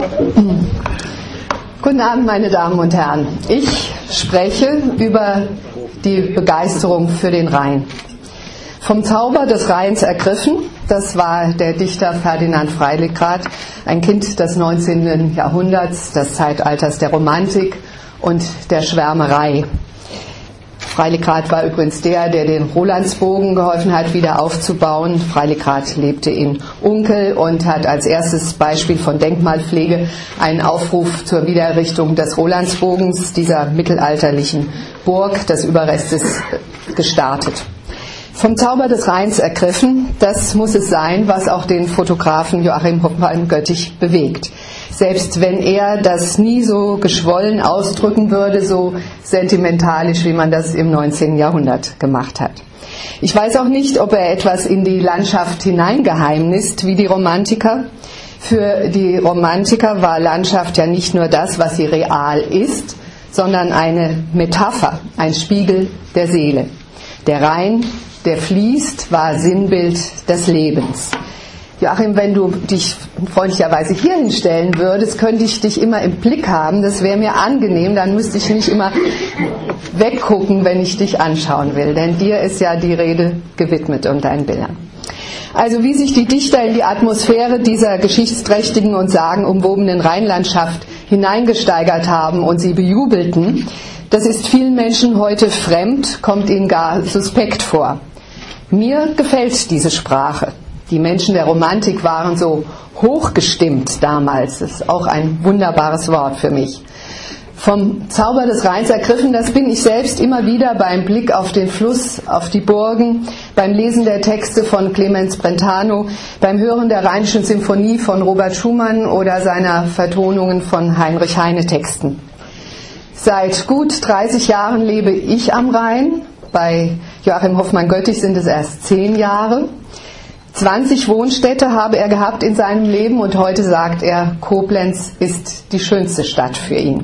Guten Abend, meine Damen und Herren. Ich spreche über die Begeisterung für den Rhein. Vom Zauber des Rheins ergriffen, das war der Dichter Ferdinand Freiligrath, ein Kind des 19. Jahrhunderts, des Zeitalters der Romantik und der Schwärmerei. Freiligrath war übrigens der den Rolandsbogen geholfen hat, wieder aufzubauen. Freiligrath lebte in Unkel und hat als erstes Beispiel von Denkmalpflege einen Aufruf zur Wiedererrichtung des Rolandsbogens, dieser mittelalterlichen Burg, des Überrestes, gestartet. Vom Zauber des Rheins ergriffen, das muss es sein, was auch den Fotografen Joachim Hofmann-Göttich bewegt. Selbst wenn er das nie so geschwollen ausdrücken würde, so sentimentalisch, wie man das im 19. Jahrhundert gemacht hat. Ich weiß auch nicht, ob er etwas in die Landschaft hineingeheimnist, wie die Romantiker. Für die Romantiker war Landschaft ja nicht nur das, was sie real ist, sondern eine Metapher, ein Spiegel der Seele. Der Rhein, der fließt, war Sinnbild des Lebens. Joachim, wenn du dich freundlicherweise hier hinstellen würdest, könnte ich dich immer im Blick haben. Das wäre mir angenehm, dann müsste ich nicht immer weggucken, wenn ich dich anschauen will. Denn dir ist ja die Rede gewidmet und deinen Bildern. Also wie sich die Dichter in die Atmosphäre dieser geschichtsträchtigen und sagenumwobenen Rheinlandschaft hineingesteigert haben und sie bejubelten, das ist vielen Menschen heute fremd, kommt ihnen gar suspekt vor. Mir gefällt diese Sprache. Die Menschen der Romantik waren so hochgestimmt damals. Das ist auch ein wunderbares Wort für mich. Vom Zauber des Rheins ergriffen, das bin ich selbst immer wieder beim Blick auf den Fluss, auf die Burgen, beim Lesen der Texte von Clemens Brentano, beim Hören der Rheinischen Symphonie von Robert Schumann oder seiner Vertonungen von Heinrich Heine Texten. Seit gut 30 Jahren lebe ich am Rhein. Bei Joachim Hofmann-Göttich sind es erst 10 Jahre. 20 Wohnstätte habe er gehabt in seinem Leben und heute sagt er, Koblenz ist die schönste Stadt für ihn.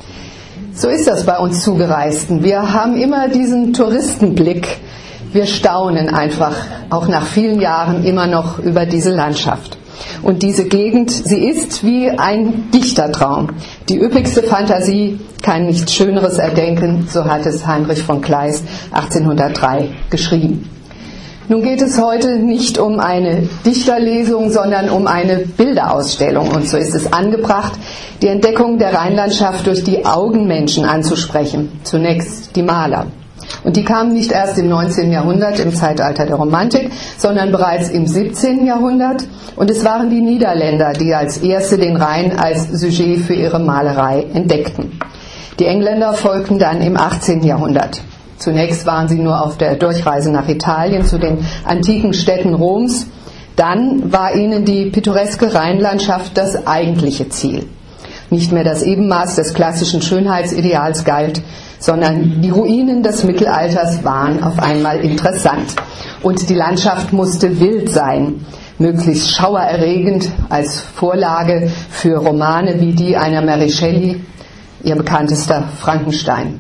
So ist das bei uns Zugereisten. Wir haben immer diesen Touristenblick. Wir staunen einfach, auch nach vielen Jahren, immer noch über diese Landschaft. Und diese Gegend, sie ist wie ein Dichtertraum. Die üppigste Fantasie kann nichts Schöneres erdenken, so hat es Heinrich von Kleist 1803 geschrieben. Nun geht es heute nicht um eine Dichterlesung, sondern um eine Bilderausstellung. Und so ist es angebracht, die Entdeckung der Rheinlandschaft durch die Augenmenschen anzusprechen. Zunächst die Maler. Und die kamen nicht erst im 19. Jahrhundert, im Zeitalter der Romantik, sondern bereits im 17. Jahrhundert. Und es waren die Niederländer, die als erste den Rhein als Sujet für ihre Malerei entdeckten. Die Engländer folgten dann im 18. Jahrhundert. Zunächst waren sie nur auf der Durchreise nach Italien zu den antiken Städten Roms. Dann war ihnen die pittoreske Rheinlandschaft das eigentliche Ziel. Nicht mehr das Ebenmaß des klassischen Schönheitsideals galt, sondern die Ruinen des Mittelalters waren auf einmal interessant. Und die Landschaft musste wild sein, möglichst schauererregend als Vorlage für Romane wie die einer Mary Shelley, ihr bekanntester Frankenstein.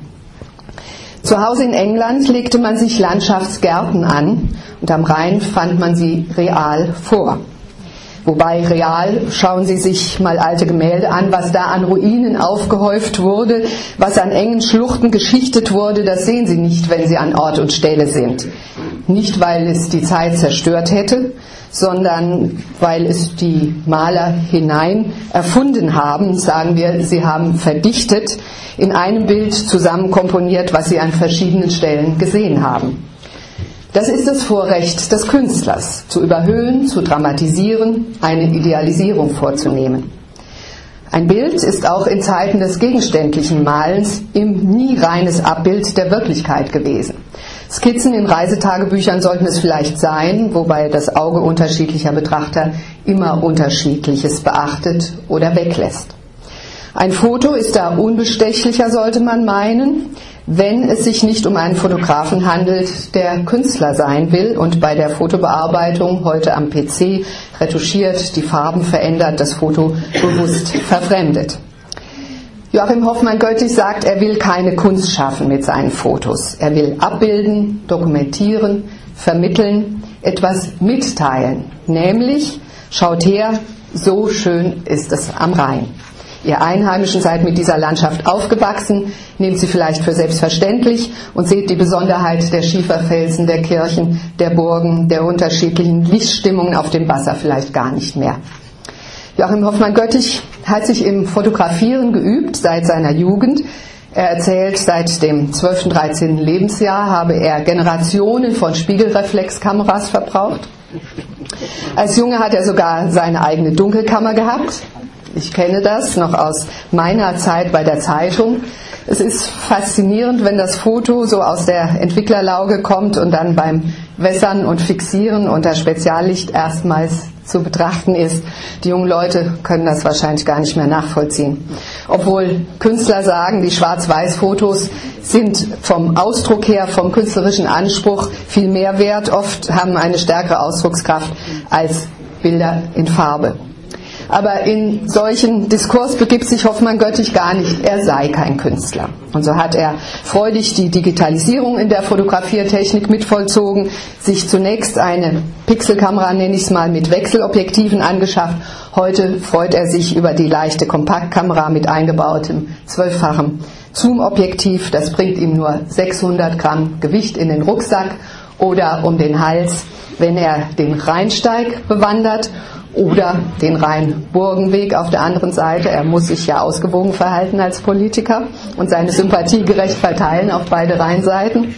Zu Hause in England legte man sich Landschaftsgärten an und am Rhein fand man sie real vor. Wobei real, schauen Sie sich mal alte Gemälde an, was da an Ruinen aufgehäuft wurde, was an engen Schluchten geschichtet wurde, das sehen Sie nicht, wenn Sie an Ort und Stelle sind. Nicht, weil es die Zeit zerstört hätte, sondern weil es die Maler hinein erfunden haben, sagen wir, sie haben verdichtet, in einem Bild zusammenkomponiert, was sie an verschiedenen Stellen gesehen haben. Das ist das Vorrecht des Künstlers, zu überhöhen, zu dramatisieren, eine Idealisierung vorzunehmen. Ein Bild ist auch in Zeiten des gegenständlichen Malens nie reines Abbild der Wirklichkeit gewesen. Skizzen in Reisetagebüchern sollten es vielleicht sein, wobei das Auge unterschiedlicher Betrachter immer Unterschiedliches beachtet oder weglässt. Ein Foto ist da unbestechlicher, sollte man meinen, wenn es sich nicht um einen Fotografen handelt, der Künstler sein will und bei der Fotobearbeitung heute am PC retuschiert, die Farben verändert, das Foto bewusst verfremdet. Joachim Hofmann-Göttich sagt, er will keine Kunst schaffen mit seinen Fotos. Er will abbilden, dokumentieren, vermitteln, etwas mitteilen. Nämlich, schaut her, so schön ist es am Rhein. Ihr Einheimischen seid mit dieser Landschaft aufgewachsen, nehmt sie vielleicht für selbstverständlich und seht die Besonderheit der Schieferfelsen, der Kirchen, der Burgen, der unterschiedlichen Lichtstimmungen auf dem Wasser vielleicht gar nicht mehr. Joachim Hoffmann-Göttich hat sich im Fotografieren geübt seit seiner Jugend. Er erzählt, seit dem 12., 13. Lebensjahr habe er Generationen von Spiegelreflexkameras verbraucht. Als Junge hat er sogar seine eigene Dunkelkammer gehabt. Ich kenne das noch aus meiner Zeit bei der Zeitung. Es ist faszinierend, wenn das Foto so aus der Entwicklerlauge kommt und dann beim Wässern und Fixieren unter Speziallicht erstmals zu betrachten ist. Die jungen Leute können das wahrscheinlich gar nicht mehr nachvollziehen. Obwohl Künstler sagen, die Schwarz-Weiß-Fotos sind vom Ausdruck her, vom künstlerischen Anspruch viel mehr wert, oft haben eine stärkere Ausdruckskraft als Bilder in Farbe. Aber in solchen Diskurs begibt sich Hoffmann-Göttich gar nicht, er sei kein Künstler. Und so hat er freudig die Digitalisierung in der Fotografiertechnik mitvollzogen, sich zunächst eine Pixelkamera, nenne ich es mal, mit Wechselobjektiven angeschafft. Heute freut er sich über die leichte Kompaktkamera mit eingebautem 12-fachen Zoom-Objektiv. Das bringt ihm nur 600 Gramm Gewicht in den Rucksack oder um den Hals, wenn er den Rheinsteig bewandert. Oder den Rhein-Burgenweg auf der anderen Seite. Er muss sich ja ausgewogen verhalten als Politiker und seine Sympathie gerecht verteilen auf beide Rheinseiten.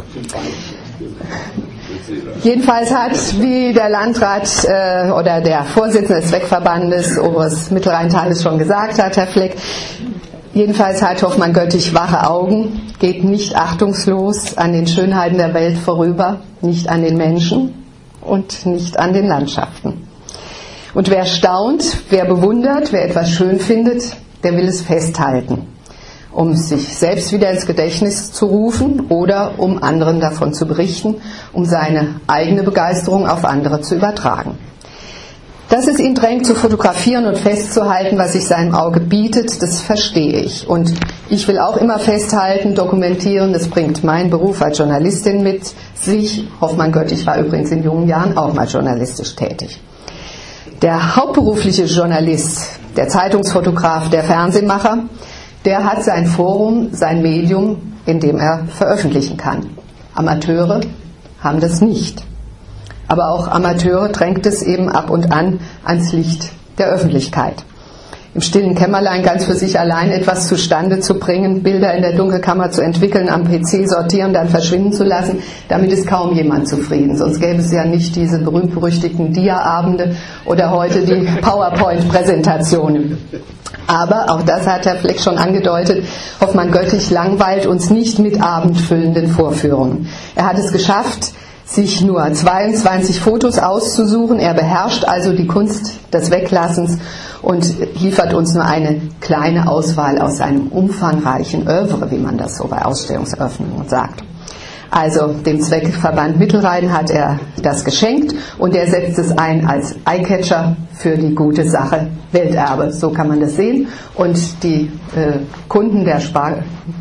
Jedenfalls hat, wie der Landrat oder der Vorsitzende des Zweckverbandes Oberes Mittelrheintales schon gesagt hat, Herr Fleck, jedenfalls hat Hoffmann-Göttich wache Augen, geht nicht achtungslos an den Schönheiten der Welt vorüber, nicht an den Menschen und nicht an den Landschaften. Und wer staunt, wer bewundert, wer etwas schön findet, der will es festhalten, um sich selbst wieder ins Gedächtnis zu rufen oder um anderen davon zu berichten, um seine eigene Begeisterung auf andere zu übertragen. Dass es ihn drängt, zu fotografieren und festzuhalten, was sich seinem Auge bietet, das verstehe ich. Und ich will auch immer festhalten, dokumentieren, das bringt mein Beruf als Journalistin mit sich. Hoffmann-Göttich war übrigens in jungen Jahren auch mal journalistisch tätig. Der hauptberufliche Journalist, der Zeitungsfotograf, der Fernsehmacher, der hat sein Forum, sein Medium, in dem er veröffentlichen kann. Amateure haben das nicht. Aber auch Amateure drängt es eben ab und an ans Licht der Öffentlichkeit. Im stillen Kämmerlein ganz für sich allein etwas zustande zu bringen, Bilder in der Dunkelkammer zu entwickeln, am PC sortieren, dann verschwinden zu lassen, damit ist kaum jemand zufrieden. Sonst gäbe es ja nicht diese berühmt-berüchtigten Dia-Abende oder heute die PowerPoint-Präsentationen. Aber, auch das hat Herr Fleck schon angedeutet, Hoffmann-Göttich langweilt uns nicht mit abendfüllenden Vorführungen. Er hat es geschafft, sich nur 22 Fotos auszusuchen. Er beherrscht also die Kunst des Weglassens und liefert uns nur eine kleine Auswahl aus seinem umfangreichen Œuvre, wie man das so bei Ausstellungseröffnungen sagt. Also dem Zweckverband Mittelrhein hat er das geschenkt und er setzt es ein als Eyecatcher für die gute Sache Welterbe. So kann man das sehen. Und die Kunden der Bank,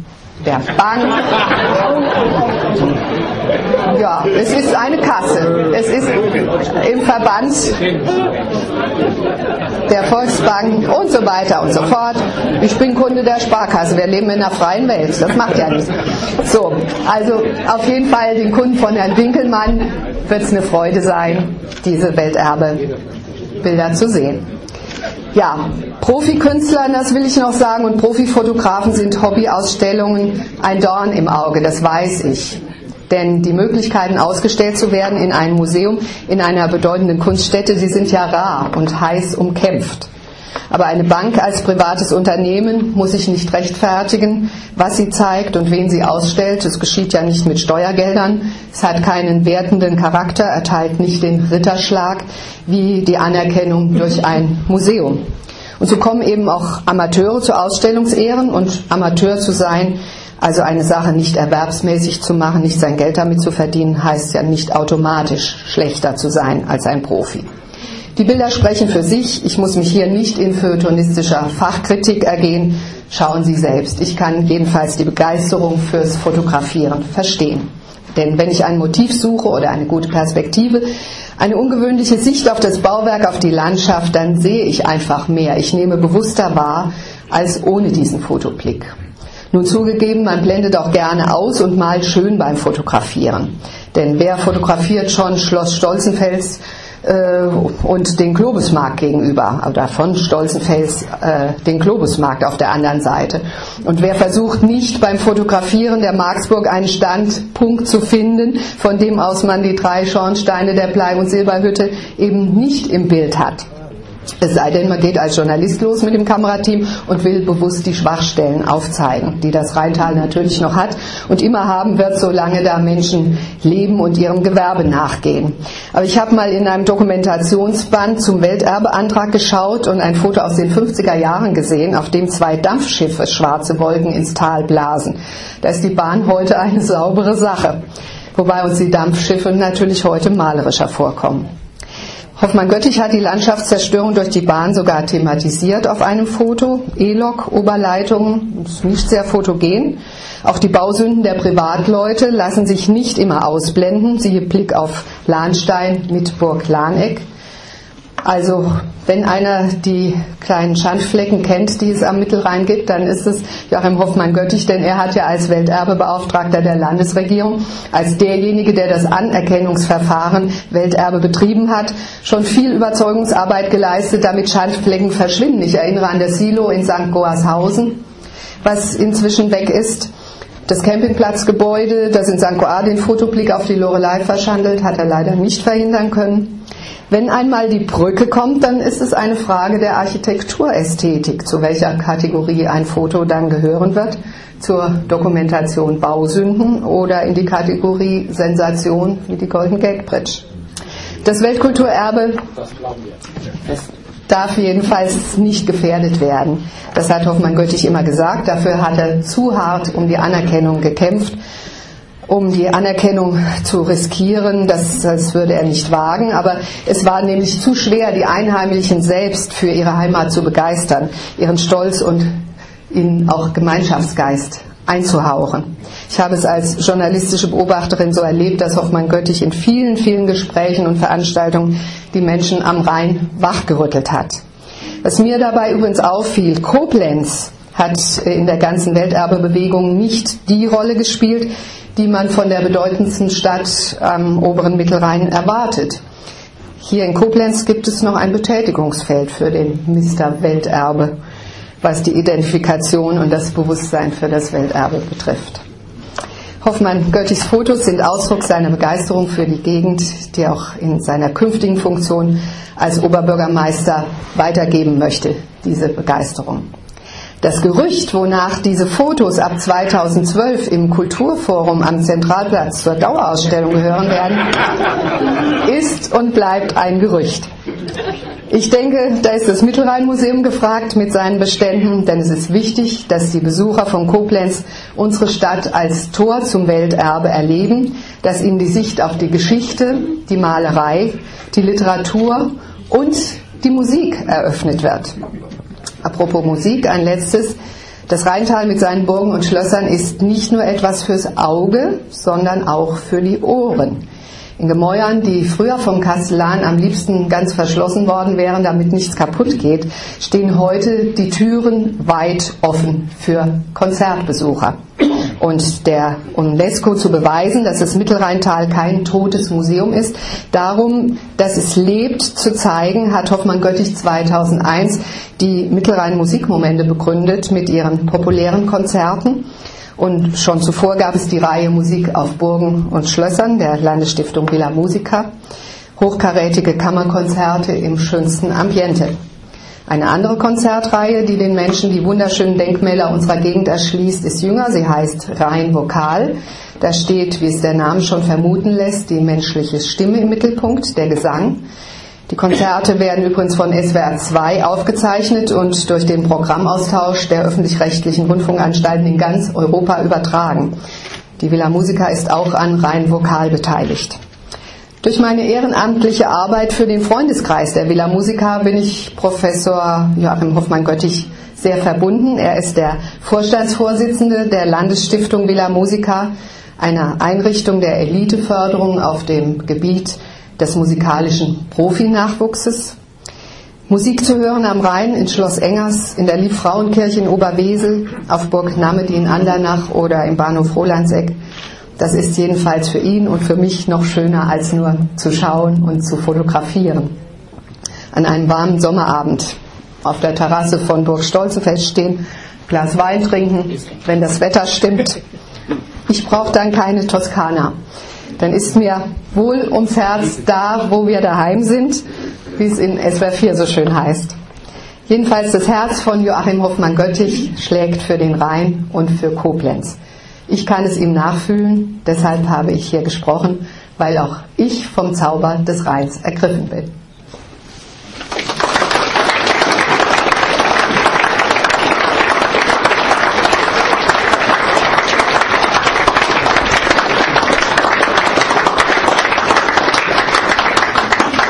ja, es ist eine Kasse. Es ist im Verband der Volksbank und so weiter und so fort. Ich bin Kunde der Sparkasse. Wir leben in einer freien Welt. Das macht ja nichts. So, also auf jeden Fall den Kunden von Herrn Winkelmann wird es eine Freude sein, diese Welterbe-Bilder zu sehen. Ja, Profikünstler, das will ich noch sagen, und Profifotografen sind Hobbyausstellungen ein Dorn im Auge, das weiß ich. Denn die Möglichkeiten, ausgestellt zu werden in einem Museum, in einer bedeutenden Kunststätte, die sind ja rar und heiß umkämpft. Aber eine Bank als privates Unternehmen muss sich nicht rechtfertigen, was sie zeigt und wen sie ausstellt. Es geschieht ja nicht mit Steuergeldern. Es hat keinen wertenden Charakter, erteilt nicht den Ritterschlag wie die Anerkennung durch ein Museum. Und so kommen eben auch Amateure zu Ausstellungsehren, und Amateur zu sein, also eine Sache nicht erwerbsmäßig zu machen, nicht sein Geld damit zu verdienen, heißt ja nicht automatisch schlechter zu sein als ein Profi. Die Bilder sprechen für sich. Ich muss mich hier nicht in feuilletonistischer Fachkritik ergehen. Schauen Sie selbst. Ich kann jedenfalls die Begeisterung fürs Fotografieren verstehen. Denn wenn ich ein Motiv suche oder eine gute Perspektive, eine ungewöhnliche Sicht auf das Bauwerk, auf die Landschaft, dann sehe ich einfach mehr. Ich nehme bewusster wahr als ohne diesen Fotoblick. Nun zugegeben, man blendet auch gerne aus und malt schön beim Fotografieren. Denn wer fotografiert schon Schloss Stolzenfels und den Globusmarkt gegenüber, oder von Stolzenfels den Globusmarkt auf der anderen Seite? Und wer versucht nicht beim Fotografieren der Marksburg einen Standpunkt zu finden, von dem aus man die 3 Schornsteine der Blei- und Silberhütte eben nicht im Bild hat? Es sei denn, man geht als Journalist los mit dem Kamerateam und will bewusst die Schwachstellen aufzeigen, die das Rheintal natürlich noch hat und immer haben wird, solange da Menschen leben und ihrem Gewerbe nachgehen. Aber ich habe mal in einem Dokumentationsband zum Welterbeantrag geschaut und ein Foto aus den 50er Jahren gesehen, auf dem 2 Dampfschiffe schwarze Wolken ins Tal blasen. Da ist die Bahn heute eine saubere Sache, wobei uns die Dampfschiffe natürlich heute malerischer vorkommen. Hoffmann-Göttich hat die Landschaftszerstörung durch die Bahn sogar thematisiert auf einem Foto. E-Lok, Oberleitungen, ist nicht sehr fotogen. Auch die Bausünden der Privatleute lassen sich nicht immer ausblenden. Siehe Blick auf Lahnstein mit Burg Lahneck. Also wenn einer die kleinen Schandflecken kennt, die es am Mittelrhein gibt, dann ist es Joachim Hoffmann-Göttich, denn er hat ja als Welterbebeauftragter der Landesregierung, als derjenige, der das Anerkennungsverfahren Welterbe betrieben hat, schon viel Überzeugungsarbeit geleistet, damit Schandflecken verschwinden. Ich erinnere an das Silo in St. Goarshausen, was inzwischen weg ist. Das Campingplatzgebäude, das in St. Goar den Fotoblick auf die Loreley verschandelt, hat er leider nicht verhindern können. Wenn einmal die Brücke kommt, dann ist es eine Frage der Architekturästhetik, zu welcher Kategorie ein Foto dann gehören wird, zur Dokumentation Bausünden oder in die Kategorie Sensation wie die Golden Gate Bridge. Das Weltkulturerbe darf jedenfalls nicht gefährdet werden. Das hat Hoffmann-Göttich immer gesagt. Dafür hat er zu hart um die Anerkennung gekämpft. Um die Anerkennung zu riskieren, das würde er nicht wagen. Aber es war nämlich zu schwer, die Einheimischen selbst für ihre Heimat zu begeistern, ihren Stolz und ihnen auch Gemeinschaftsgeist einzuhauchen. Ich habe es als journalistische Beobachterin so erlebt, dass Hoffmann-Göttich in vielen, vielen Gesprächen und Veranstaltungen die Menschen am Rhein wachgerüttelt hat. Was mir dabei übrigens auffiel, Koblenz hat in der ganzen Welterbebewegung nicht die Rolle gespielt, die man von der bedeutendsten Stadt am oberen Mittelrhein erwartet. Hier in Koblenz gibt es noch ein Betätigungsfeld für den Mr. Welterbe, was die Identifikation und das Bewusstsein für das Welterbe betrifft. Hoffmann-Göttichs Fotos sind Ausdruck seiner Begeisterung für die Gegend, die er auch in seiner künftigen Funktion als Oberbürgermeister weitergeben möchte, diese Begeisterung. Das Gerücht, wonach diese Fotos ab 2012 im Kulturforum am Zentralplatz zur Dauerausstellung gehören werden, ist und bleibt ein Gerücht. Ich denke, da ist das Mittelrhein-Museum gefragt mit seinen Beständen, denn es ist wichtig, dass die Besucher von Koblenz unsere Stadt als Tor zum Welterbe erleben, dass ihnen die Sicht auf die Geschichte, die Malerei, die Literatur und die Musik eröffnet wird. Apropos Musik, ein letztes. Das Rheintal mit seinen Burgen und Schlössern ist nicht nur etwas fürs Auge, sondern auch für die Ohren. In Gemäuern, die früher vom Kastellan am liebsten ganz verschlossen worden wären, damit nichts kaputt geht, stehen heute die Türen weit offen für Konzertbesucher. Und der UNESCO zu beweisen, dass das Mittelrheintal kein totes Museum ist, darum, dass es lebt, zu zeigen, hat Hoffmann-Göttich 2001 die Mittelrhein-Musikmomente begründet mit ihren populären Konzerten. Und schon zuvor gab es die Reihe Musik auf Burgen und Schlössern der Landesstiftung Villa Musica, hochkarätige Kammerkonzerte im schönsten Ambiente. Eine andere Konzertreihe, die den Menschen die wunderschönen Denkmäler unserer Gegend erschließt, ist jünger. Sie heißt Rhein Vokal. Da steht, wie es der Name schon vermuten lässt, die menschliche Stimme im Mittelpunkt, der Gesang. Die Konzerte werden übrigens von SWR 2 aufgezeichnet und durch den Programmaustausch der öffentlich-rechtlichen Rundfunkanstalten in ganz Europa übertragen. Die Villa Musica ist auch an Rhein Vokal beteiligt. Durch meine ehrenamtliche Arbeit für den Freundeskreis der Villa Musica bin ich Professor Joachim Hoffmann-Göttich sehr verbunden. Er ist der Vorstandsvorsitzende der Landesstiftung Villa Musica, einer Einrichtung der Eliteförderung auf dem Gebiet des musikalischen Profinachwuchses. Musik zu hören am Rhein in Schloss Engers, in der Liebfrauenkirche in Oberwesel, auf Burg Namedy in Andernach oder im Bahnhof Rolandseck, das ist jedenfalls für ihn und für mich noch schöner als nur zu schauen und zu fotografieren. An einem warmen Sommerabend auf der Terrasse von Burg Stolzenfeld stehen, Glas Wein trinken, wenn das Wetter stimmt. Ich brauche dann keine Toskana. Dann ist mir wohl ums Herz da, wo wir daheim sind, wie es in SWR 4 so schön heißt. Jedenfalls das Herz von Joachim Hoffmann-Göttich schlägt für den Rhein und für Koblenz. Ich kann es ihm nachfühlen, deshalb habe ich hier gesprochen, weil auch ich vom Zauber des Rheins ergriffen bin.